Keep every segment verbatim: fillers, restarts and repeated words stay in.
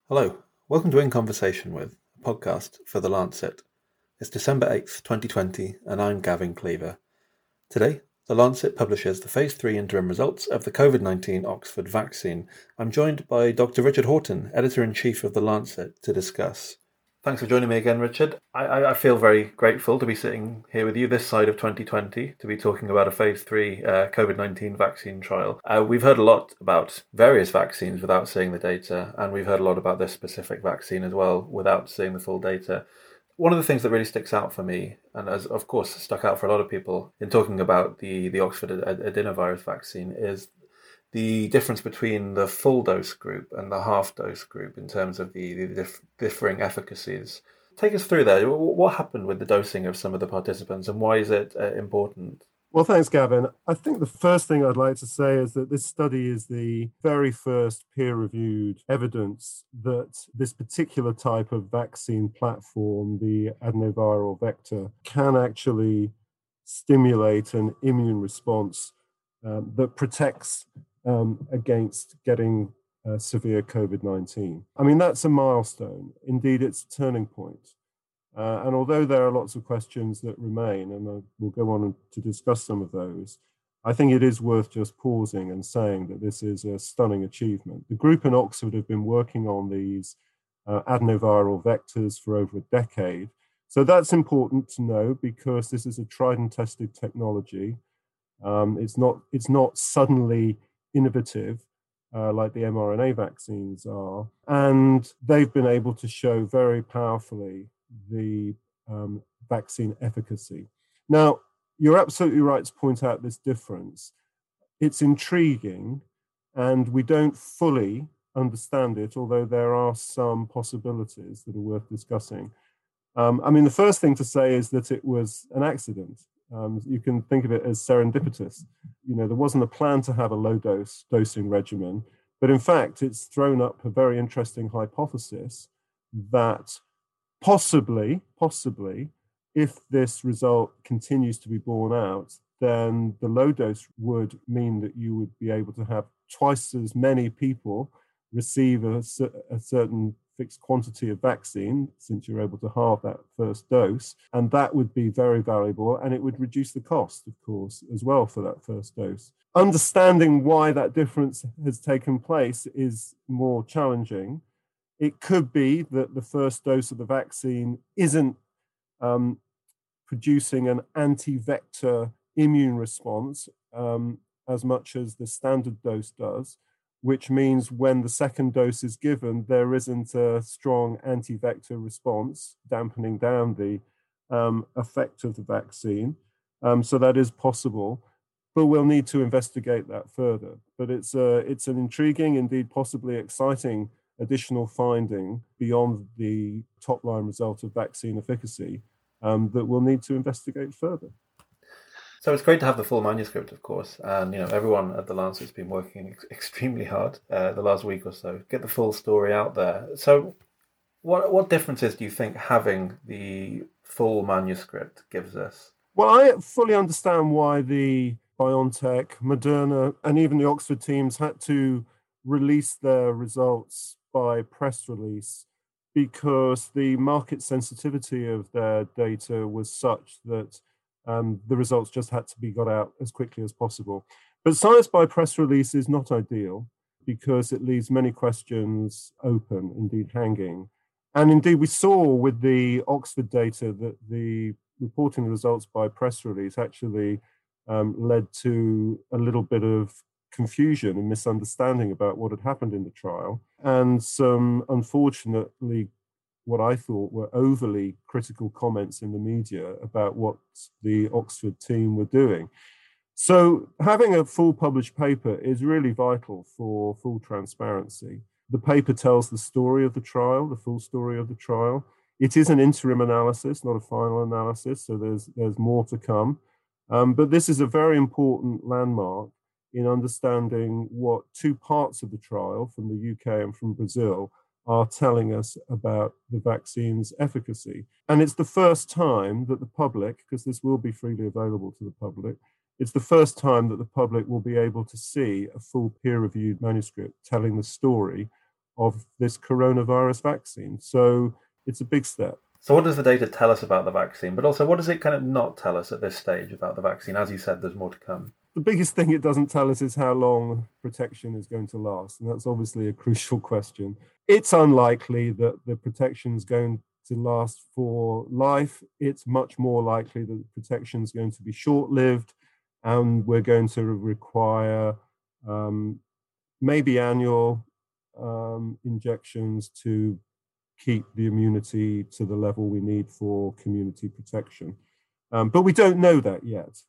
Hello, welcome to In Conversation With, a podcast for The Lancet. It's December eighth, twenty twenty, and I'm Gavin Cleaver. Today, The Lancet publishes the Phase three interim results of the COVID nineteen Oxford vaccine. I'm joined by Doctor Richard Horton, Editor-in-Chief of The Lancet, to discuss. Thanks for joining me again, Richard. I, I, I feel very grateful to be sitting here with you this side of twenty twenty to be talking about a phase three uh, COVID nineteen vaccine trial. Uh, we've heard a lot about various vaccines without seeing the data, and we've heard a lot about this specific vaccine as well without seeing the full data. One of the things that really sticks out for me, and has of course stuck out for a lot of people in talking about the, the Oxford adenovirus vaccine, is the difference between the full dose group and the half dose group in terms of the, the dif- differing efficacies. Take us through that. What happened with the dosing of some of the participants, and why is it uh, important? Well, thanks, Gavin. I think the first thing I'd like to say is that this study is the very first peer-reviewed evidence that this particular type of vaccine platform, the adenoviral vector, can actually stimulate an immune response um, that protects um, against getting uh, severe COVID nineteen. I mean, that's a milestone. Indeed, it's a turning point. Uh, and although there are lots of questions that remain, and uh, we'll go on to discuss some of those, I think it is worth just pausing and saying that this is a stunning achievement. The group in Oxford have been working on these uh, adenoviral vectors for over a decade. So that's important to know because this is a tried and tested technology. Um, it's not, it's not suddenly innovative. Uh, like the mRNA vaccines are. And they've been able to show very powerfully the um, vaccine efficacy. Now, you're absolutely right to point out this difference. It's intriguing, and we don't fully understand it, although there are some possibilities that are worth discussing. Um, I mean, the first thing to say is that it was an accident. Um, you can think of it as serendipitous. You know, there wasn't a plan to have a low dose dosing regimen, but in fact, it's thrown up a very interesting hypothesis that possibly, possibly, if this result continues to be borne out, then the low dose would mean that you would be able to have twice as many people receive a, a certain fixed quantity of vaccine, since you're able to halve that first dose, and that would be very valuable, and it would reduce the cost, of course, as well for that first dose. Understanding why that difference has taken place is more challenging. It could be that the first dose of the vaccine isn't um, producing an anti-vector immune response um, as much as the standard dose does, which means when the second dose is given, there isn't a strong anti-vector response, dampening down the um, effect of the vaccine. Um, so that is possible, but we'll need to investigate that further. But it's, a, it's an intriguing, indeed possibly exciting additional finding beyond the top-line result of vaccine efficacy um, that we'll need to investigate further. So it's great to have the full manuscript, of course, and you know everyone at the Lancet's been working ex- extremely hard uh, the last week or so get the full story out there. So, what what differences do you think having the full manuscript gives us? Well, I fully understand why the BioNTech, Moderna, and even the Oxford teams had to release their results by press release, because the market sensitivity of their data was such that um, the results just had to be got out as quickly as possible. But science by press release is not ideal because it leaves many questions open, indeed hanging. And indeed, we saw with the Oxford data that the reporting the results by press release actually um, led to a little bit of confusion and misunderstanding about what had happened in the trial, and some, unfortunately, what I thought were overly critical comments in the media about what the Oxford team were doing. So having a full published paper is really vital for full transparency. The paper tells the story of the trial, the full story of the trial. It is an interim analysis, not a final analysis, so there's there's more to come. Um, but this is a very important landmark in understanding what two parts of the trial from the U K and from Brazil are telling us about the vaccine's efficacy. And it's the first time that the public, because this will be freely available to the public, it's the first time that the public will be able to see a full peer-reviewed manuscript telling the story of this coronavirus vaccine. So it's a big step. So what does the data tell us about the vaccine? But also, what does it kind of not tell us at this stage about the vaccine? As you said, there's more to come. The biggest thing it doesn't tell us is how long protection is going to last. And that's obviously a crucial question. It's unlikely that the protection is going to last for life. It's much more likely that the protection is going to be short-lived, and we're going to require um, maybe annual um, injections to keep the immunity to the level we need for community protection. Um, but we don't know that yet.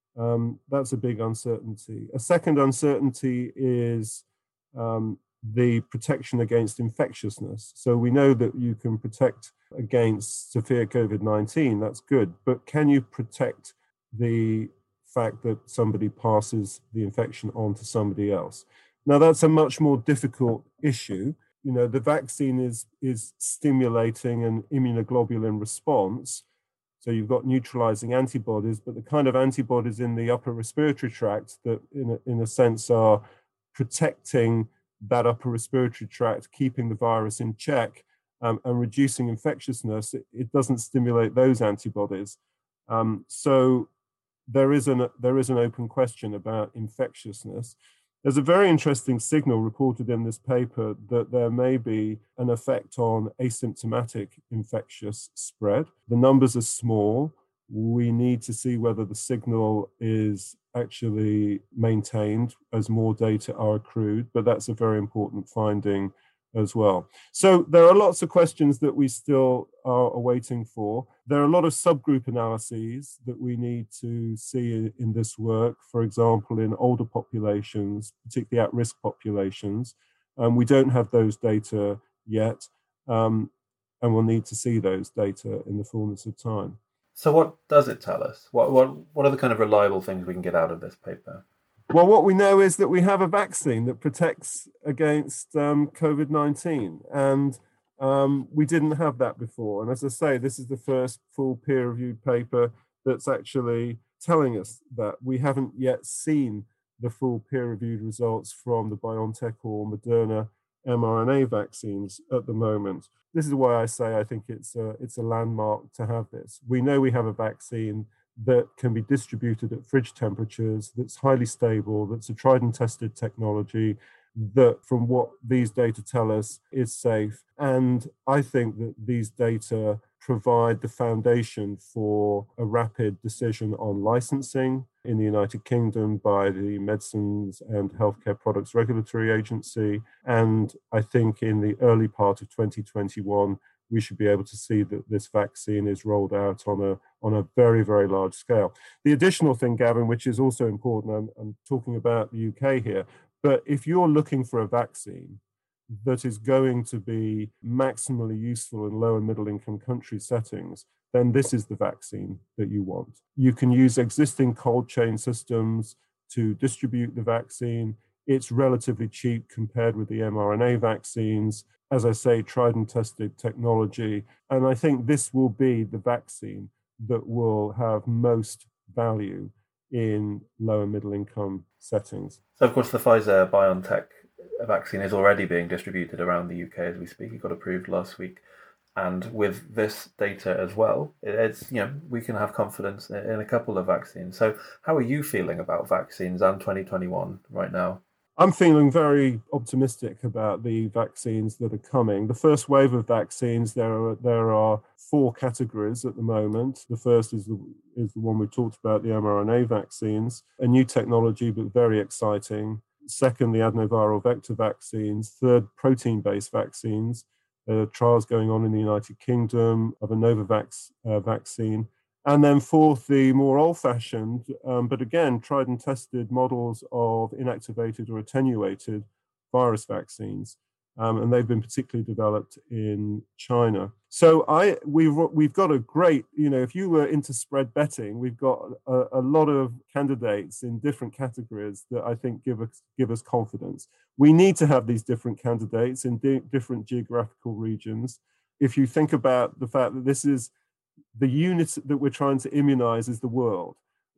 Um, that's a big uncertainty. A second uncertainty is um, the protection against infectiousness. So we know that you can protect against severe COVID nineteen, that's good, but can you protect the fact that somebody passes the infection on to somebody else? Now, that's a much more difficult issue. You know, the vaccine is, is stimulating an immunoglobulin response. So you've got neutralizing antibodies, but the kind of antibodies in the upper respiratory tract that in a, in a sense are protecting that upper respiratory tract, keeping the virus in check um, and reducing infectiousness, it, it doesn't stimulate those antibodies. Um, so there is, an, there is an open question about infectiousness. There's a very interesting signal reported in this paper that there may be an effect on asymptomatic infectious spread. The numbers are small. We need to see whether the signal is actually maintained as more data are accrued, but that's a very important finding as well. So there are lots of questions that we still are awaiting for. There are a lot of subgroup analyses that we need to see in this work, for example, in older populations, particularly at-risk populations. Um, we don't have those data yet, um, and we'll need to see those data in the fullness of time. So what does it tell us? What, what, what are the kind of reliable things we can get out of this paper? Well, what we know is that we have a vaccine that protects against um, COVID nineteen, and um, we didn't have that before. And as I say, this is the first full peer-reviewed paper that's actually telling us that. We haven't yet seen the full peer-reviewed results from the BioNTech or Moderna mRNA vaccines at the moment. This is why I say I think it's a, it's a landmark to have this. We know we have a vaccine that can be distributed at fridge temperatures, that's highly stable, that's a tried and tested technology, that from what these data tell us is safe. And I think that these data provide the foundation for a rapid decision on licensing in the United Kingdom by the Medicines and Healthcare Products Regulatory Agency. And I think in the early part of twenty twenty-one, we should be able to see that this vaccine is rolled out on a on a very, very large scale. The additional thing, Gavin, which is also important, I'm, I'm talking about the U K here, but if you're looking for a vaccine that is going to be maximally useful in low and middle income country settings, then this is the vaccine that you want. You can use existing cold chain systems to distribute the vaccine. It's relatively cheap compared with the mRNA vaccines. As I say, tried and tested technology. And I think this will be the vaccine that will have most value in low and middle income settings. So, of course, the Pfizer BioNTech vaccine is already being distributed around the U K as we speak. It got approved last week. And with this data as well, it's, you know, we can have confidence in a couple of vaccines. So how are you feeling about vaccines and twenty twenty-one right now? I'm feeling very optimistic about the vaccines that are coming. The first wave of vaccines, there are there are four categories at the moment. The first is the is the one we talked about, the mRNA vaccines, a new technology but very exciting. Second, the adenoviral vector vaccines. Third, protein-based vaccines. There are trials going on in the United Kingdom of a Novavax uh, vaccine. And then fourth, the more old-fashioned, um, but again, tried and tested models of inactivated or attenuated virus vaccines. Um, and they've been particularly developed in China. So I we've, we've got a great, you know, if you were into spread betting, we've got a, a lot of candidates in different categories that I think give us, give us confidence. We need to have these different candidates in di- different geographical regions. If you think about the fact that this is the unit that we're trying to immunize is the world.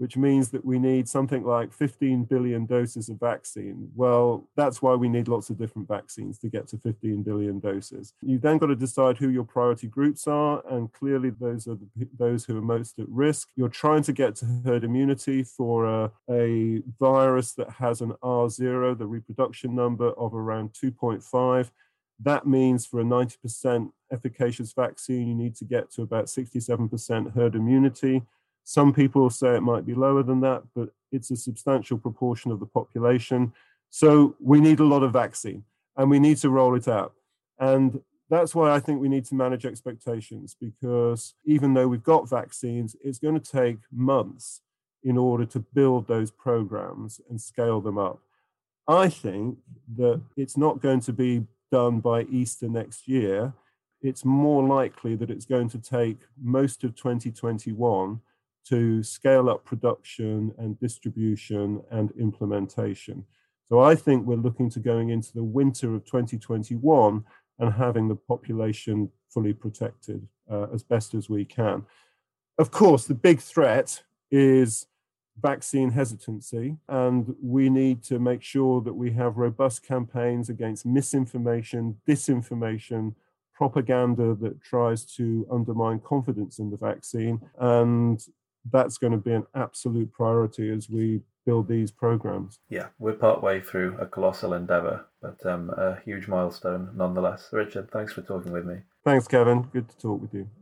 which means that we need something like fifteen billion doses of vaccine. Well, that's why we need lots of different vaccines to get to fifteen billion doses. You've then got to decide who your priority groups are, and clearly those are the, those who are most at risk. You're trying to get to herd immunity for a, a virus that has an R zero, the reproduction number of around two point five. That means for a ninety percent efficacious vaccine, you need to get to about sixty-seven percent herd immunity. Some people say it might be lower than that, but it's a substantial proportion of the population. So we need a lot of vaccine and we need to roll it out. And that's why I think we need to manage expectations, because even though we've got vaccines, it's going to take months in order to build those programs and scale them up. I think that it's not going to be done by Easter next year. It's more likely that it's going to take most of twenty twenty-one to scale up production and distribution and implementation. So I think we're looking to going into the winter of twenty twenty-one and having the population fully protected uh, as best as we can. Of course, the big threat is vaccine hesitancy, and we need to make sure that we have robust campaigns against misinformation, disinformation, propaganda that tries to undermine confidence in the vaccine. And that's going to be an absolute priority as we build these programs. Yeah, we're partway through a colossal endeavour, but um, a huge milestone nonetheless. Richard, thanks for talking with me. Thanks, Kevin. Good to talk with you.